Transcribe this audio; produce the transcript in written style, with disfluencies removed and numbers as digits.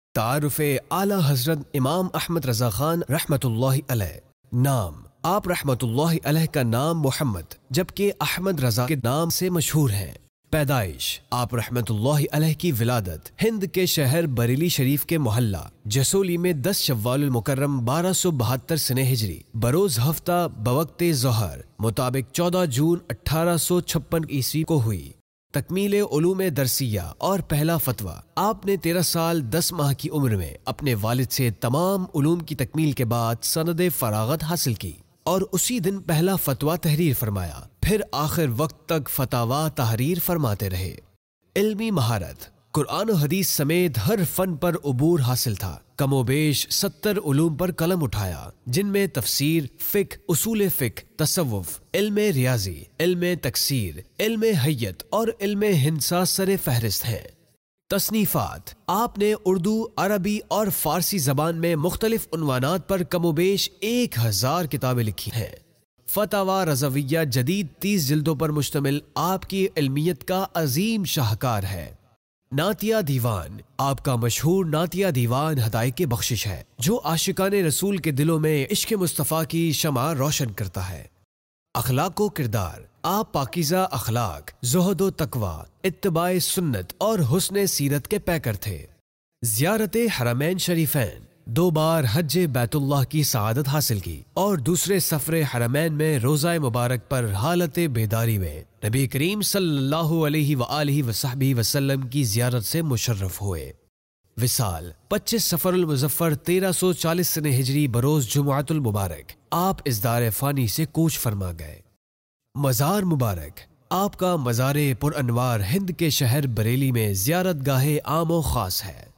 تعارف اعلی حضرت امام احمد رضا خان رحمۃ اللہ علیہ۔ نام: آپ رحمۃ اللہ علیہ کا نام محمد جبکہ احمد رضا کے نام سے مشہور ہیں۔ پیدائش: آپ رحمۃ اللہ علیہ کی ولادت ہند کے شہر بریلی شریف کے محلہ جسولی میں 10 شوال المکرم 1272 سنہ ہجری بروز ہفتہ بوقت ظہر مطابق 14 جون 1856 عیسوی کو ہوئی۔ تکمیل علوم درسیہ اور پہلا فتویٰ: آپ نے 13 سال 10 ماہ کی عمر میں اپنے والد سے تمام علوم کی تکمیل کے بعد سند فراغت حاصل کی اور اسی دن پہلا فتویٰ تحریر فرمایا، پھر آخر وقت تک فتاویٰ تحریر فرماتے رہے۔ علمی مہارت: قرآن و حدیث سمیت ہر فن پر عبور حاصل تھا۔ کم و بیش 70 علوم پر قلم اٹھایا، جن میں تفسیر، فقہ، اصول فقہ، تصوف، علم ریاضی، علم تکسیر، علم حیت اور علم ہندسہ سر فہرست ہیں۔ تصنیفات: آپ نے اردو، عربی اور فارسی زبان میں مختلف عنوانات پر کم و بیش 1000 کتابیں لکھی ہیں۔ فتاوی رضویہ جدید 30 جلدوں پر مشتمل آپ کی علمیت کا عظیم شاہکار ہے۔ نعتیہ دیوان: آپ کا مشہور نعتیہ دیوان ہدایت بخشش ہے، جو عاشقان رسول کے دلوں میں عشق مصطفیٰ کی شمع روشن کرتا ہے۔ اخلاق و کردار: آپ پاکیزہ اخلاق، زہد و تقوی، اتباع سنت اور حسن سیرت کے پیکر تھے۔ زیارت حرمین شریفین: 2 بار حج بیت اللہ کی سعادت حاصل کی اور دوسرے سفر حرمین میں روزہ مبارک پر حالت بیداری میں نبی کریم صلی اللہ علیہ وآلہ وصحبہ وسلم کی زیارت سے مشرف ہوئے۔ وصال: 25 صفر المظفر 1340 سنہ ہجری بروز جمعۃ المبارک آپ اس دار فانی سے کوچ فرما گئے۔ مزار مبارک: آپ کا مزار پر انوار ہند کے شہر بریلی میں زیارت گاہ عام و خاص ہے۔